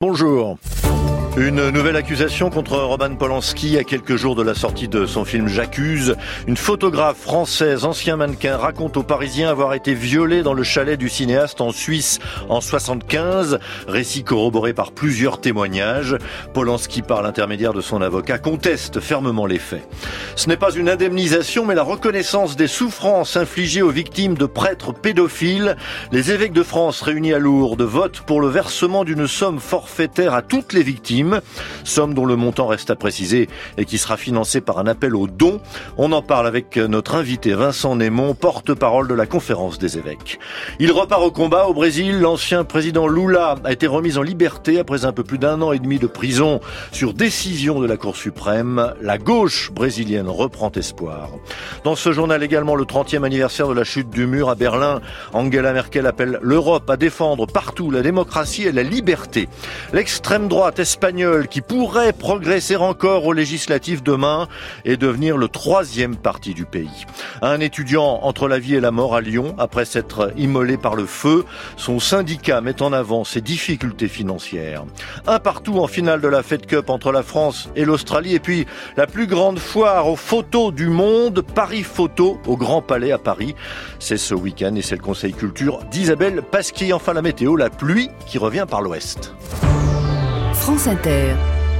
Bonjour. Une nouvelle accusation contre Roman Polanski à quelques jours de la sortie de son film J'accuse. Une photographe française, ancien mannequin, raconte aux Parisiens avoir été violée dans le chalet du cinéaste en Suisse en 75. Récit corroboré par plusieurs témoignages. Polanski, par l'intermédiaire de son avocat, conteste fermement les faits. Ce n'est pas une indemnisation, mais la reconnaissance des souffrances infligées aux victimes de prêtres pédophiles. Les évêques de France réunis à Lourdes votent pour le versement d'une somme forfaitaire à toutes les victimes. Somme dont le montant reste à préciser et qui sera financée par un appel aux dons. On en parle avec notre invité Vincent Némon, porte-parole de la conférence des évêques. Il repart au combat au Brésil. L'ancien président Lula a été remis en liberté après un peu plus d'1 an et demi de prison sur décision de la Cour suprême. La gauche brésilienne reprend espoir. Dans ce journal également, le 30e anniversaire de la chute du mur à Berlin. Angela Merkel appelle l'Europe à défendre partout la démocratie et la liberté. L'extrême droite espagnole qui pourrait progresser encore aux législatives demain et devenir le 3e parti du pays. Un étudiant entre la vie et la mort à Lyon après s'être immolé par le feu. Son syndicat met en avant ses difficultés financières. Un partout en finale de la Fed Cup entre la France et l'Australie. Et puis la plus grande foire aux photos du monde, Paris Photo, au Grand Palais à Paris. C'est ce week-end et c'est le conseil culture d'Isabelle Pasquier. Enfin la météo, la pluie qui revient par l'ouest. France Inter.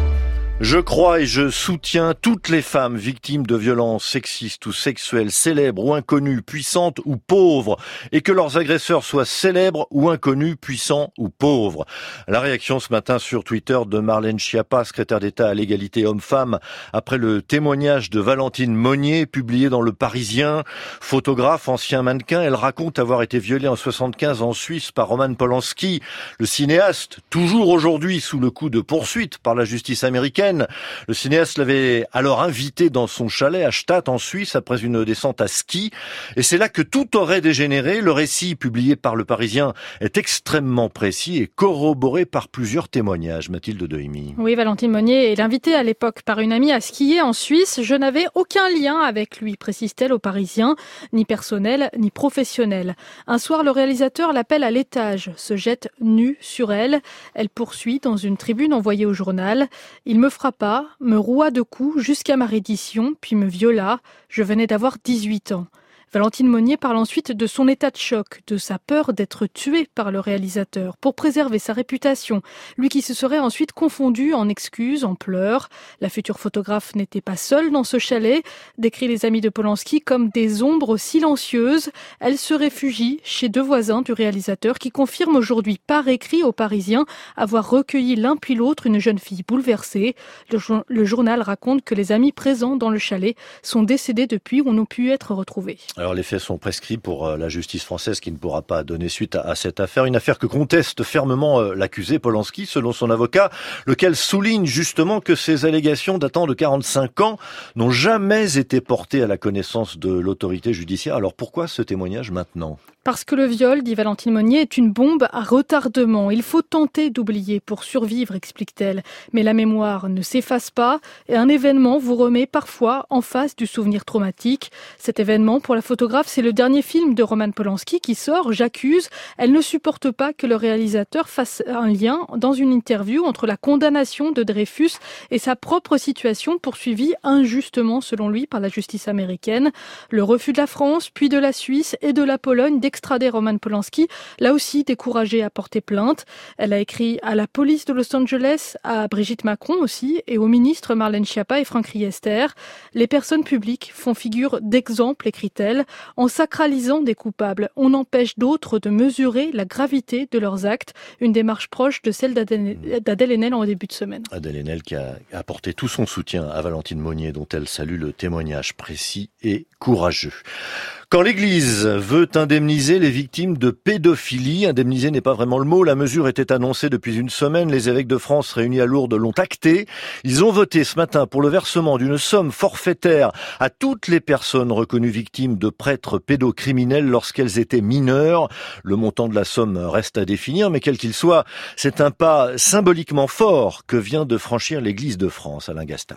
Je crois et je soutiens toutes les femmes victimes de violences sexistes ou sexuelles, célèbres ou inconnues, puissantes ou pauvres, et que leurs agresseurs soient célèbres ou inconnus, puissants ou pauvres. La réaction ce matin sur Twitter de Marlène Schiappa, secrétaire d'État à l'égalité homme-femme, après le témoignage de Valentine Monnier, publié dans Le Parisien. Photographe, ancien mannequin, elle raconte avoir été violée en 75 en Suisse par Roman Polanski, le cinéaste, toujours aujourd'hui sous le coup de poursuite par la justice américaine. Le cinéaste l'avait alors invité dans son chalet à Stade en Suisse après une descente à ski. Et c'est là que tout aurait dégénéré. Le récit publié par Le Parisien est extrêmement précis et corroboré par plusieurs témoignages. Mathilde Dehimi. Oui, Valentine Monnier est l'invitée à l'époque par une amie à skier en Suisse. Je n'avais aucun lien avec lui, précise-t-elle au Parisien, ni personnel, ni professionnel. Un soir, le réalisateur l'appelle à l'étage, se jette nu sur elle. Elle poursuit dans une tribune envoyée au journal. Il me frappa, me roua de coups jusqu'à ma reddition, puis me viola. Je venais d'avoir 18 ans. Valentine Monnier parle ensuite de son état de choc, de sa peur d'être tuée par le réalisateur pour préserver sa réputation, lui qui se serait ensuite confondu en excuses, en pleurs. La future photographe n'était pas seule dans ce chalet, décrit les amis de Polanski comme des ombres silencieuses. Elle se réfugie chez 2 voisins du réalisateur qui confirment aujourd'hui par écrit aux Parisiens avoir recueilli l'un puis l'autre une jeune fille bouleversée. Le journal raconte que les amis présents dans le chalet sont décédés depuis ou n'ont pu être retrouvés. Alors les faits sont prescrits pour la justice française qui ne pourra pas donner suite à cette affaire. Une affaire que conteste fermement l'accusé Polanski selon son avocat, lequel souligne justement que ces allégations datant de 45 ans n'ont jamais été portées à la connaissance de l'autorité judiciaire. Alors pourquoi ce témoignage maintenant ? Parce que le viol, dit Valentine Monnier, est une bombe à retardement. Il faut tenter d'oublier pour survivre, explique-t-elle. Mais la mémoire ne s'efface pas et un événement vous remet parfois en face du souvenir traumatique. Cet événement, pour la photographe, c'est le dernier film de Roman Polanski qui sort, J'accuse. Elle ne supporte pas que le réalisateur fasse un lien dans une interview entre la condamnation de Dreyfus et sa propre situation poursuivie injustement, selon lui, par la justice américaine. Le refus de la France, puis de la Suisse et de la Pologne d'extrader Roman Polanski, l'a aussi découragée à porter plainte. Elle a écrit à la police de Los Angeles, à Brigitte Macron aussi, et aux ministres Marlène Schiappa et Franck Riester. Les personnes publiques font figure d'exemple, écrit-elle. En sacralisant des coupables, on empêche d'autres de mesurer la gravité de leurs actes. Une démarche proche de celle d'Adèle Haenel en début de semaine. Adèle Haenel qui a apporté tout son soutien à Valentine Monnier, dont elle salue le témoignage précis et courageux. Quand l'Église veut indemniser les victimes de pédophilie, indemniser n'est pas vraiment le mot, la mesure était annoncée depuis une semaine, les évêques de France réunis à Lourdes l'ont acté. Ils ont voté ce matin pour le versement d'une somme forfaitaire à toutes les personnes reconnues victimes de prêtres pédocriminels lorsqu'elles étaient mineures. Le montant de la somme reste à définir, mais quel qu'il soit, c'est un pas symboliquement fort que vient de franchir l'Église de France, Alain Gastal.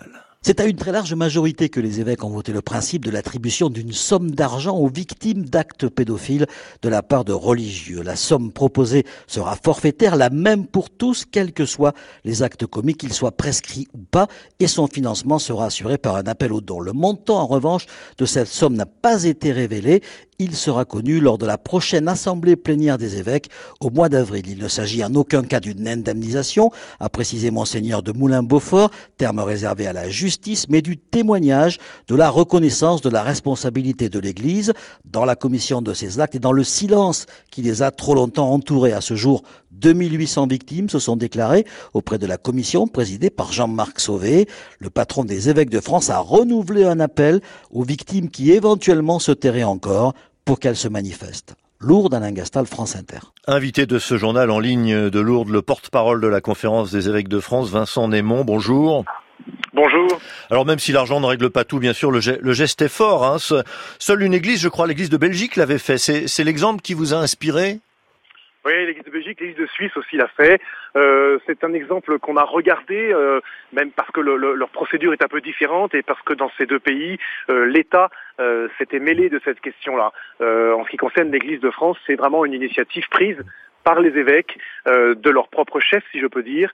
C'est à une très large majorité que les évêques ont voté le principe de l'attribution d'une somme d'argent aux victimes d'actes pédophiles de la part de religieux. La somme proposée sera forfaitaire, la même pour tous, quels que soient les actes commis, qu'ils soient prescrits ou pas, et son financement sera assuré par un appel aux dons. Le montant, en revanche, de cette somme n'a pas été révélé. Il sera connu lors de la prochaine assemblée plénière des évêques au mois d'avril. Il ne s'agit en aucun cas d'une indemnisation, a précisé Monseigneur de Moulin-Beaufort, terme réservé à la justice, mais du témoignage de la reconnaissance de la responsabilité de l'Église dans la commission de ces actes et dans le silence qui les a trop longtemps entourés. À ce jour, 2800 victimes se sont déclarées auprès de la commission présidée par Jean-Marc Sauvé. Le patron des évêques de France a renouvelé un appel aux victimes qui éventuellement se tairaient encore pour qu'elles se manifestent. Lourdes, Alain Gastal, France Inter. Invité de ce journal en ligne de Lourdes, le porte-parole de la conférence des évêques de France, Vincent Némon, bonjour. Bonjour. Alors même si l'argent ne règle pas tout, bien sûr, le geste est fort. Hein. Seule une église, je crois, l'église de Belgique l'avait fait. C'est l'exemple qui vous a inspiré ? Oui, l'église de Belgique, l'église de Suisse aussi l'a fait. C'est un exemple qu'on a regardé, même parce que leur procédure est un peu différente et parce que dans ces deux pays, l'État s'était mêlé de cette question-là. En ce qui concerne l'église de France, c'est vraiment une initiative prise par les évêques, de leur propre chef, si je peux dire,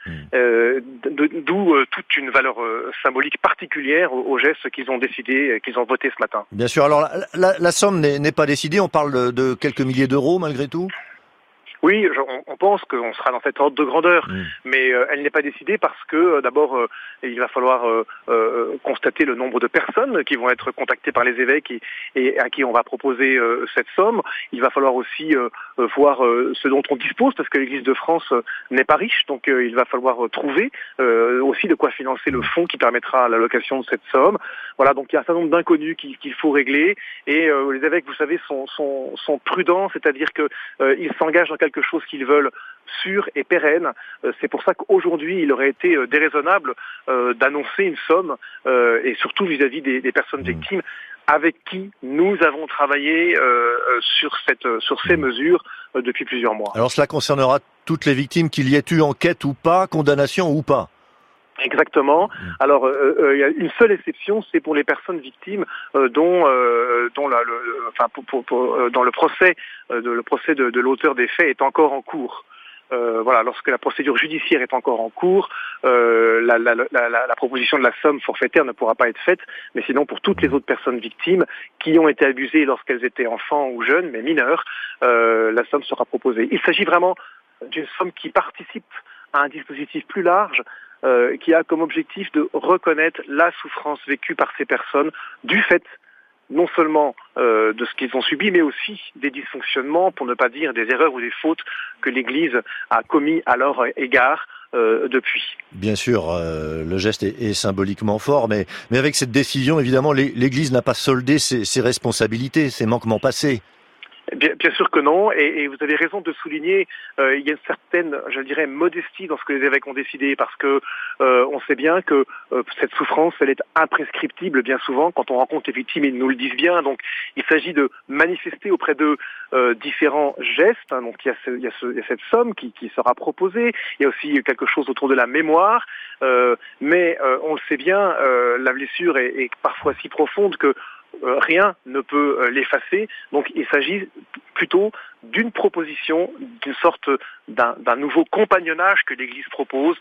d'où toute une valeur symbolique particulière aux gestes qu'ils ont décidé, qu'ils ont voté ce matin. Bien sûr, alors la somme n'est pas décidée, on parle de quelques milliers d'euros malgré tout ? Oui, on pense qu'on sera dans cet ordre de grandeur, mais elle n'est pas décidée parce que d'abord il va falloir constater le nombre de personnes qui vont être contactées par les évêques et à qui on va proposer cette somme. Il va falloir aussi voir ce dont on dispose parce que l'Église de France n'est pas riche, donc il va falloir trouver aussi de quoi financer le fonds qui permettra l'allocation de cette somme. Voilà, donc il y a un certain nombre d'inconnus qu'il faut régler et les évêques, vous savez, sont prudents, c'est-à-dire que ils s'engagent dans quelque chose qu'ils veulent sûr et pérenne. C'est pour ça qu'aujourd'hui, il aurait été déraisonnable d'annoncer une somme, et surtout vis-à-vis des personnes victimes avec qui nous avons travaillé sur ces mesures depuis plusieurs mois. Alors cela concernera toutes les victimes, qu'il y ait eu enquête ou pas, condamnation ou pas. Exactement. Alors, il y a une seule exception, c'est pour les personnes victimes dont le procès de l'auteur des faits est encore en cours. Voilà, lorsque la procédure judiciaire est encore en cours, la proposition de la somme forfaitaire ne pourra pas être faite, mais sinon pour toutes les autres personnes victimes qui ont été abusées lorsqu'elles étaient enfants ou jeunes, mais mineures, la somme sera proposée. Il s'agit vraiment d'une somme qui participe à un dispositif plus large, qui a comme objectif de reconnaître la souffrance vécue par ces personnes du fait non seulement de ce qu'ils ont subi, mais aussi des dysfonctionnements, pour ne pas dire des erreurs ou des fautes que l'Église a commis à leur égard depuis. Bien sûr, le geste est symboliquement fort, mais avec cette décision, évidemment, l'Église n'a pas soldé ses responsabilités, ses manquements passés. Bien sûr que non, et vous avez raison de souligner, il y a une certaine, je dirais, modestie dans ce que les évêques ont décidé, parce que on sait bien que cette souffrance, elle est imprescriptible bien souvent. Quand on rencontre les victimes, ils nous le disent bien. Donc, il s'agit de manifester auprès d'eux différents gestes. Hein, donc, il y a cette somme qui sera proposée. Il y a aussi quelque chose autour de la mémoire, mais on le sait bien, la blessure est parfois si profonde que rien ne peut l'effacer. Donc il s'agit plutôt d'une proposition, d'une sorte d'un nouveau compagnonnage que l'Église propose,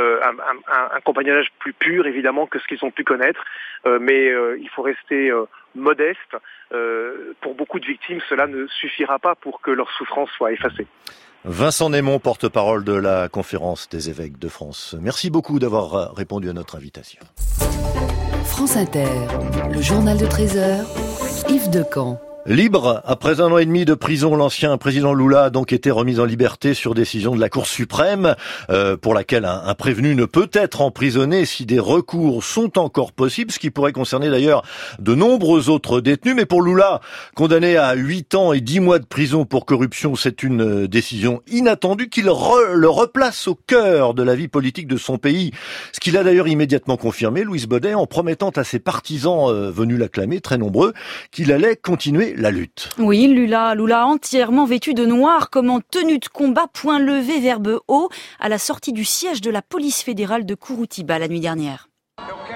un compagnonnage plus pur évidemment que ce qu'ils ont pu connaître, mais il faut rester modeste. Pour beaucoup de victimes, cela ne suffira pas pour que leur souffrance soit effacée. Vincent Némon, porte-parole de la conférence des évêques de France. Merci beaucoup d'avoir répondu à notre invitation. France Inter, le journal de 13h, Yves Decamp. Libre, après 1 an et demi de prison, l'ancien président Lula a donc été remis en liberté sur décision de la Cour suprême, pour laquelle un prévenu ne peut être emprisonné si des recours sont encore possibles, ce qui pourrait concerner d'ailleurs de nombreux autres détenus. Mais pour Lula, condamné à 8 ans et 10 mois de prison pour corruption, c'est une décision inattendue qui le replace au cœur de la vie politique de son pays. Ce qu'il a d'ailleurs immédiatement confirmé, Louise Baudet, en promettant à ses partisans venus l'acclamer, très nombreux, qu'il allait continuer la lutte. Oui, Lula entièrement vêtu de noir, comme en tenue de combat, point levé, verbe haut, à la sortie du siège de la police fédérale de Curitiba la nuit dernière.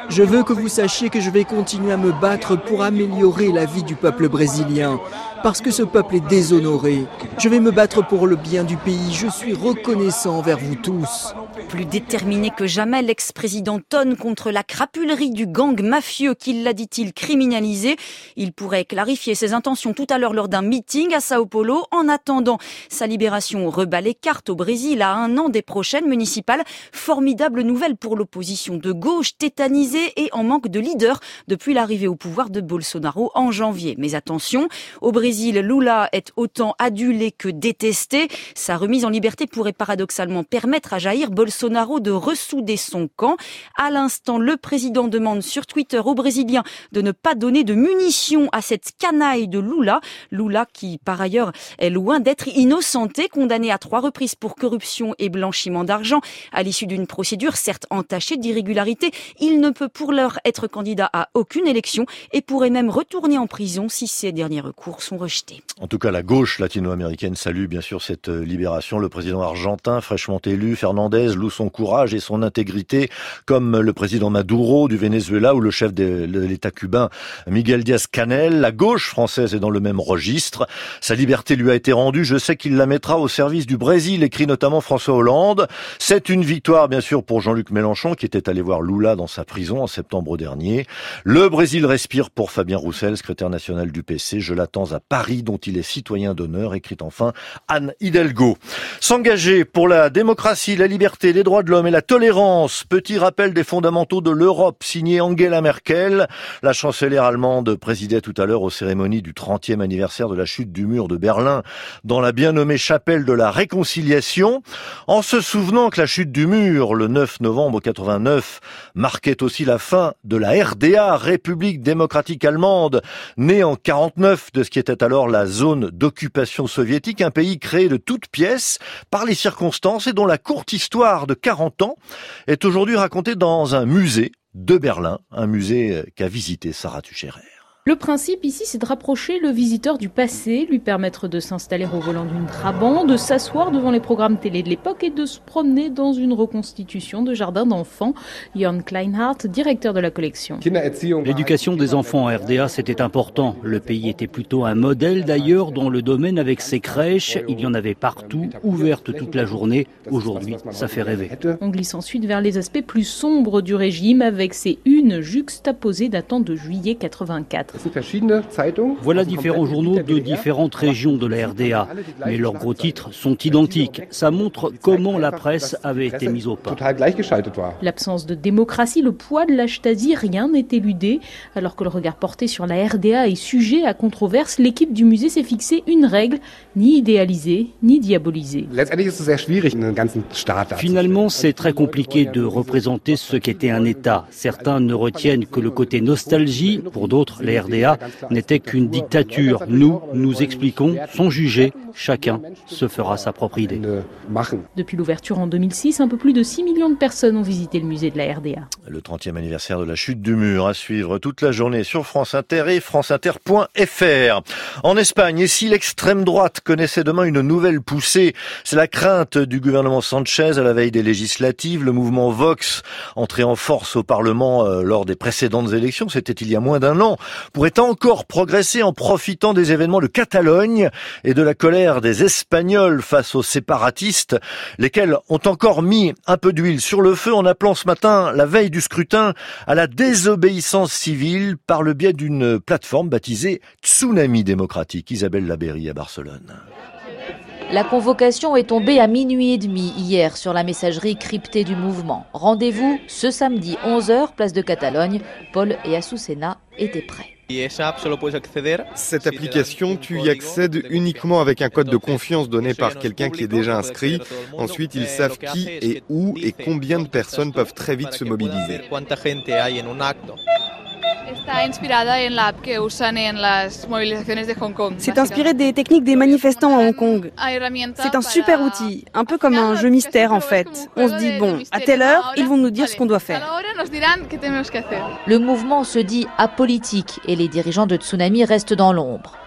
Je veux que vous sachiez que je vais continuer à me battre pour améliorer la vie du peuple brésilien, parce que ce peuple est déshonoré. Je vais me battre pour le bien du pays. Je suis reconnaissant envers vous tous. Plus déterminé que jamais, l'ex-président tonne contre la crapulerie du gang mafieux qu'il l'a, dit-il, criminalisé. Il pourrait clarifier ses intentions tout à l'heure lors d'un meeting à Sao Paulo. En attendant, sa libération rebat les cartes au Brésil à 1 an des prochaines municipales. Formidable nouvelle pour l'opposition de gauche, tétanisée et en manque de leader depuis l'arrivée au pouvoir de Bolsonaro en janvier. Mais attention, au Brésil, Lula est autant adulé que détesté. Sa remise en liberté pourrait paradoxalement permettre à Jair Bolsonaro de ressouder son camp. À l'instant, le président demande sur Twitter aux Brésiliens de ne pas donner de munitions à cette canaille de Lula. Lula qui, par ailleurs, est loin d'être innocenté, condamné à 3 reprises pour corruption et blanchiment d'argent. À l'issue d'une procédure certes entachée d'irrégularités, il ne peut pour l'heure être candidat à aucune élection et pourrait même retourner en prison si ses derniers recours sont rejetés. En tout cas, la gauche latino-américaine salue bien sûr cette libération. Le président argentin, fraîchement élu, Fernandez, loue son courage et son intégrité, comme le président Maduro du Venezuela ou le chef de l'État cubain Miguel Díaz-Canel. La gauche française est dans le même registre. Sa liberté lui a été rendue. Je sais qu'il la mettra au service du Brésil, écrit notamment François Hollande. C'est une victoire, bien sûr, pour Jean-Luc Mélenchon, qui était allé voir Lula dans sa prison en septembre dernier. Le Brésil respire pour Fabien Roussel, secrétaire national du PC. Je l'attends à Paris, dont il est citoyen d'honneur, écrit enfin Anne Hidalgo. S'engager pour la démocratie, la liberté, les droits de l'homme et la tolérance. Petit rappel des fondamentaux de l'Europe, signé Angela Merkel. La chancelière allemande présidait tout à l'heure aux cérémonies du 30e anniversaire de la chute du mur de Berlin dans la bien nommée chapelle de la Réconciliation, en se souvenant que la chute du mur, le 9 novembre 89, marquait aussi la fin de la RDA, République démocratique allemande, née en 49 de ce qui était alors la zone d'occupation soviétique, un pays créé de toutes pièces par les circonstances et dont la courte histoire de 40 ans est aujourd'hui racontée dans un musée de Berlin, un musée qu'a visité Sarah Tucherer. Le principe ici, c'est de rapprocher le visiteur du passé, lui permettre de s'installer au volant d'une Trabant, de s'asseoir devant les programmes télé de l'époque et de se promener dans une reconstitution de jardin d'enfants. Jörn Kleinhardt, directeur de la collection. L'éducation des enfants en RDA, c'était important. Le pays était plutôt un modèle d'ailleurs dans le domaine avec ses crèches. Il y en avait partout, ouvertes toute la journée. Aujourd'hui, ça fait rêver. On glisse ensuite vers les aspects plus sombres du régime avec ces unes juxtaposées datant de juillet 84. Voilà différents journaux de différentes régions de la RDA, mais leurs gros titres sont identiques. Ça montre comment la presse avait été mise au pas. L'absence de démocratie, le poids de la Stasi, rien n'est éludé. Alors que le regard porté sur la RDA est sujet à controverse, l'équipe du musée s'est fixé une règle, ni idéaliser, ni diaboliser. Finalement, c'est très compliqué de représenter ce qu'était un État. Certains ne retiennent que le côté nostalgie, pour d'autres, la RDA n'était qu'une dictature. Nous expliquons, sans juger, chacun se fera sa propre idée. Depuis l'ouverture en 2006, un peu plus de 6 millions de personnes ont visité le musée de la RDA. Le 30e anniversaire de la chute du mur à suivre toute la journée sur France Inter et franceinter.fr. En Espagne, et si l'extrême droite connaissait demain une nouvelle poussée, c'est la crainte du gouvernement Sanchez à la veille des législatives. Le mouvement Vox, entré en force au Parlement lors des précédentes élections, c'était il y a moins d'1 an, pourrait encore progresser en profitant des événements de Catalogne et de la colère des Espagnols face aux séparatistes, lesquels ont encore mis un peu d'huile sur le feu en appelant ce matin, la veille du scrutin, à la désobéissance civile par le biais d'une plateforme baptisée Tsunami démocratique. Isabelle Labéry à Barcelone. La convocation est tombée à 00h30 hier sur la messagerie cryptée du mouvement. Rendez-vous ce samedi 11h, place de Catalogne. Paul et Azucena étaient prêts. Cette application, tu y accèdes uniquement avec un code de confiance donné par quelqu'un qui est déjà inscrit. Ensuite, ils savent qui et où et combien de personnes peuvent très vite se mobiliser. C'est inspiré des techniques des manifestants à Hong Kong. C'est un super outil, un peu comme un jeu mystère en fait. On se dit, bon, à telle heure, ils vont nous dire ce qu'on doit faire. Le mouvement se dit apolitique et les dirigeants de Tsunami restent dans l'ombre.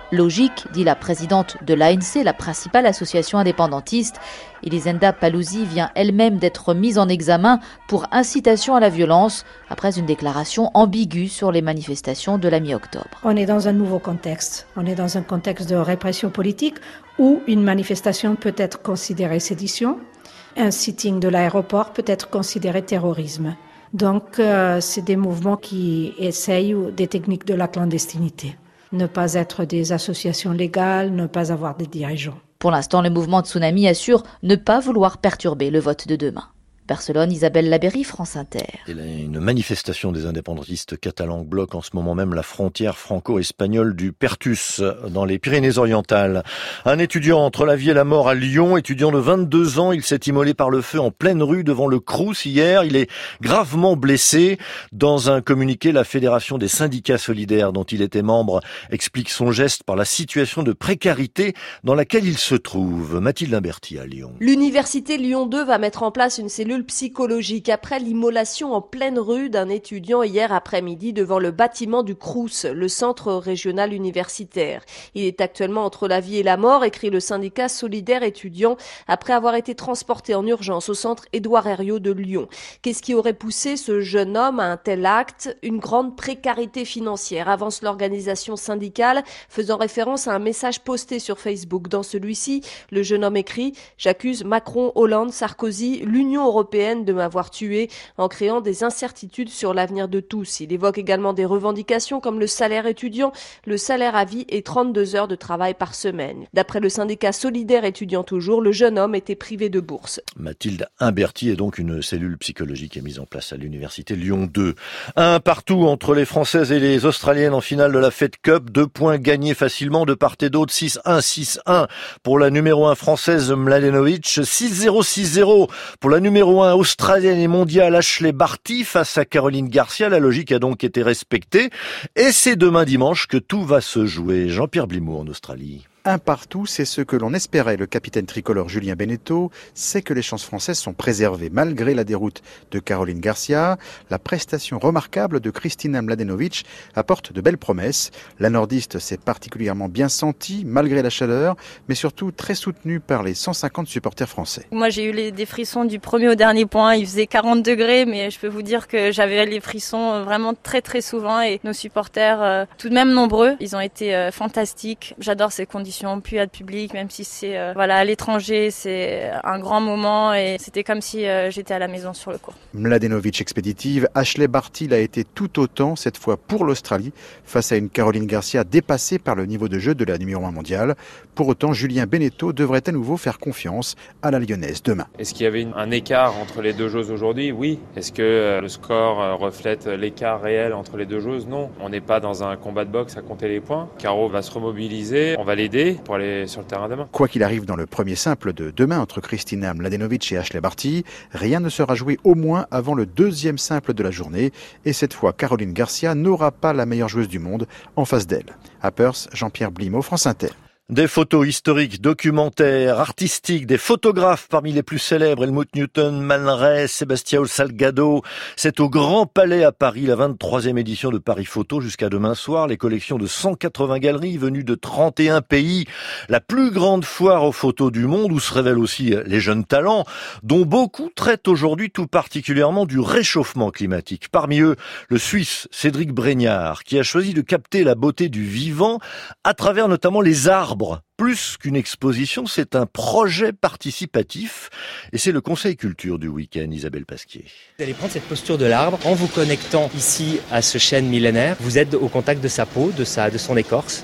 Logique, dit la présidente de l'ANC, la principale association indépendantiste. Elisenda Palouzi vient elle-même d'être mise en examen pour incitation à la violence après une déclaration ambiguë sur les manifestations de la mi-octobre. On est dans un nouveau contexte. On est dans un contexte de répression politique où une manifestation peut être considérée sédition, un sitting de l'aéroport peut être considéré terrorisme. Donc, c'est des mouvements qui essayent des techniques de la clandestinité. Ne pas être des associations légales, ne pas avoir des dirigeants. Pour l'instant, le mouvement Tsunami assure ne pas vouloir perturber le vote de demain. Barcelone, Isabelle Labéry, France Inter. Une manifestation des indépendantistes catalans bloque en ce moment même la frontière franco-espagnole du Perthus, dans les Pyrénées-Orientales. Un étudiant entre la vie et la mort à Lyon, étudiant de 22 ans, il s'est immolé par le feu en pleine rue devant le Crous hier. Il est gravement blessé. Dans un communiqué, la Fédération des syndicats solidaires dont il était membre explique son geste par la situation de précarité dans laquelle il se trouve. Mathilde Imberti à Lyon. L'université Lyon 2 va mettre en place une cellule psychologique après l'immolation en pleine rue d'un étudiant hier après-midi devant le bâtiment du Crous, le centre régional universitaire. Il est actuellement entre la vie et la mort, écrit le syndicat solidaire étudiant, après avoir été transporté en urgence au centre Édouard Herriot de Lyon. Qu'est-ce qui aurait poussé ce jeune homme à un tel acte ? Une grande précarité financière, avance l'organisation syndicale, faisant référence à un message posté sur Facebook. Dans celui-ci, le jeune homme écrit « J'accuse Macron, Hollande, Sarkozy, l'Union européenne de m'avoir tué en créant des incertitudes sur l'avenir de tous. » Il évoque également des revendications comme le salaire étudiant, le salaire à vie et 32 heures de travail par semaine. D'après le syndicat solidaire étudiant toujours, le jeune homme était privé de bourse. Mathilde Imberti est donc une cellule psychologique est mise en place à l'université Lyon 2. Un partout entre les Françaises et les Australiennes en finale de la Fed Cup. 2 points gagnés facilement de part et d'autre. 6-1, 6-1 pour la numéro 1 française Mladenovic. 6-0, 6-0 pour la numéro 1 australienne et mondiale Ashley Barty face à Caroline Garcia. La logique a donc été respectée. Et c'est demain dimanche que tout va se jouer. Jean-Pierre Blimaud en Australie. Un partout, c'est ce que l'on espérait. Le capitaine tricolore Julien Beneteau sait que les chances françaises sont préservées malgré la déroute de Caroline Garcia. La prestation remarquable de Kristina Mladenovic apporte de belles promesses. La nordiste s'est particulièrement bien sentie malgré la chaleur, mais surtout très soutenue par les 150 supporters français. Moi, j'ai eu des frissons du premier au dernier point. Il faisait 40 degrés, mais je peux vous dire que j'avais les frissons vraiment très très souvent. Et nos supporters, tout de même nombreux, ils ont été fantastiques. J'adore ces conditions. Puis il y a de public, même si c'est à l'étranger, c'est un grand moment et c'était comme si j'étais à la maison sur le court. Mladenovic expéditive, Ashley Barty l'a été tout autant, cette fois pour l'Australie, face à une Caroline Garcia dépassée par le niveau de jeu de la numéro 1 mondiale. Pour autant, Julien Beneteau devrait à nouveau faire confiance à la Lyonnaise demain. Est-ce qu'il y avait un écart entre les deux joueuses aujourd'hui ? Oui. Est-ce que le score reflète l'écart réel entre les deux joueuses ? Non. On n'est pas dans un combat de boxe à compter les points. Caro va se remobiliser, on va l'aider pour aller sur le terrain demain. Quoi qu'il arrive dans le premier simple de demain entre Kristina Mladenovic et Ashley Barty, rien ne sera joué au moins avant le deuxième simple de la journée. Et cette fois, Caroline Garcia n'aura pas la meilleure joueuse du monde en face d'elle. À Perth, Jean-Pierre Blimaud, France Inter. Des photos historiques, documentaires, artistiques, des photographes parmi les plus célèbres, Helmut Newton, Man Ray, Sebastião Salgado. C'est au Grand Palais à Paris, la 23e édition de Paris Photo jusqu'à demain soir. Les collections de 180 galeries venues de 31 pays. La plus grande foire aux photos du monde où se révèlent aussi les jeunes talents, dont beaucoup traitent aujourd'hui tout particulièrement du réchauffement climatique. Parmi eux, le Suisse Cédric Breniard, qui a choisi de capter la beauté du vivant à travers notamment les arbres. Plus qu'une exposition, c'est un projet participatif et c'est le Conseil Culture du week-end, Isabelle Pasquier. Vous allez prendre cette posture de l'arbre en vous connectant ici à ce chêne millénaire. Vous êtes au contact de sa peau, de son écorce.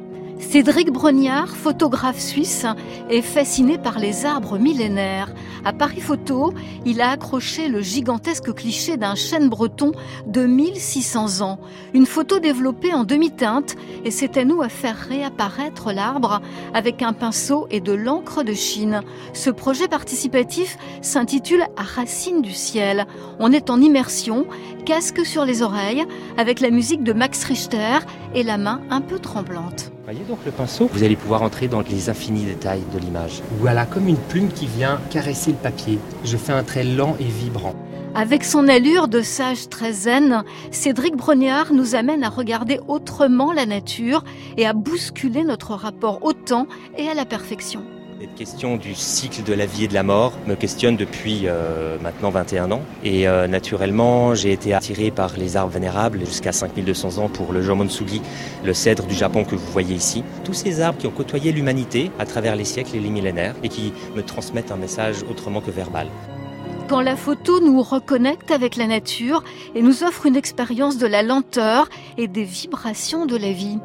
Cédric Breniard, photographe suisse, est fasciné par les arbres millénaires. À Paris Photo, il a accroché le gigantesque cliché d'un chêne breton de 1600 ans. Une photo développée en demi-teinte et c'est à nous à faire réapparaître l'arbre avec un pinceau et de l'encre de Chine. Ce projet participatif s'intitule « Racines du ciel ». On est en immersion, casque sur les oreilles, avec la musique de Max Richter et la main un peu tremblante. Voyez donc le pinceau, vous allez pouvoir entrer dans les infinis détails de l'image. Voilà, comme une plume qui vient caresser le papier. Je fais un trait lent et vibrant. Avec son allure de sage très zen, Cédric Brognard nous amène à regarder autrement la nature et à bousculer notre rapport au temps et à la perfection. Cette question du cycle de la vie et de la mort me questionne depuis maintenant 21 ans. Et naturellement, j'ai été attiré par les arbres vénérables jusqu'à 5200 ans pour le Jomonsugi, le cèdre du Japon que vous voyez ici. Tous ces arbres qui ont côtoyé l'humanité à travers les siècles et les millénaires et qui me transmettent un message autrement que verbal. Quand la photo nous reconnecte avec la nature et nous offre une expérience de la lenteur et des vibrations de la vie.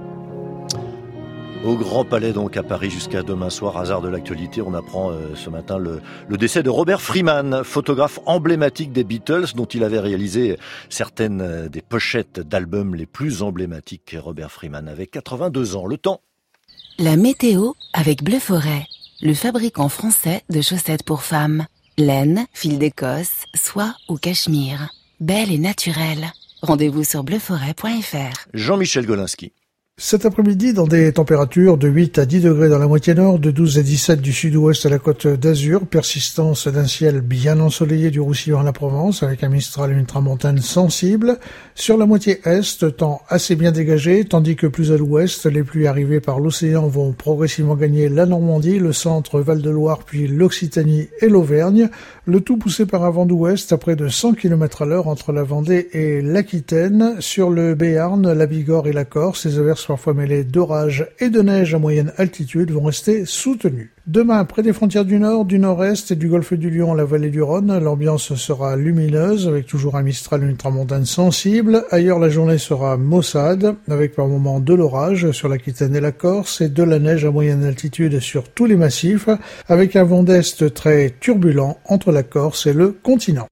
Au Grand Palais, donc, à Paris, jusqu'à demain soir, hasard de l'actualité, on apprend ce matin le décès de Robert Freeman, photographe emblématique des Beatles, dont il avait réalisé certaines des pochettes d'albums les plus emblématiques. Robert Freeman avait 82 ans. Le temps. La météo avec Bleu Forêt, le fabricant français de chaussettes pour femmes. Laine, fil d'Écosse, soie ou cachemire. Belle et naturelle. Rendez-vous sur bleuforêt.fr. Jean-Michel Golinski. Cet après-midi, dans des températures de 8 à 10 degrés dans la moitié nord, de 12 à 17 du sud-ouest à la côte d'Azur, persistance d'un ciel bien ensoleillé du Roussillon à la Provence, avec un Mistral et une tramontane sensible. Sur la moitié est, temps assez bien dégagé, tandis que plus à l'ouest, les pluies arrivées par l'océan vont progressivement gagner la Normandie, le centre, Val-de-Loire, puis l'Occitanie et l'Auvergne, le tout poussé par un vent d'ouest à près de 100 km à l'heure entre la Vendée et l'Aquitaine. Sur le Béarn, la Bigorre et la Corse, les averses parfois mêlées d'orage et de neige à moyenne altitude vont rester soutenues. Demain, près des frontières du nord, du nord-est et du golfe du Lion, la vallée du Rhône, l'ambiance sera lumineuse avec toujours un Mistral et une tramontane sensible. Ailleurs, la journée sera maussade avec par moments de l'orage sur l'Aquitaine et la Corse et de la neige à moyenne altitude sur tous les massifs avec un vent d'est très turbulent entre la Corse et le continent.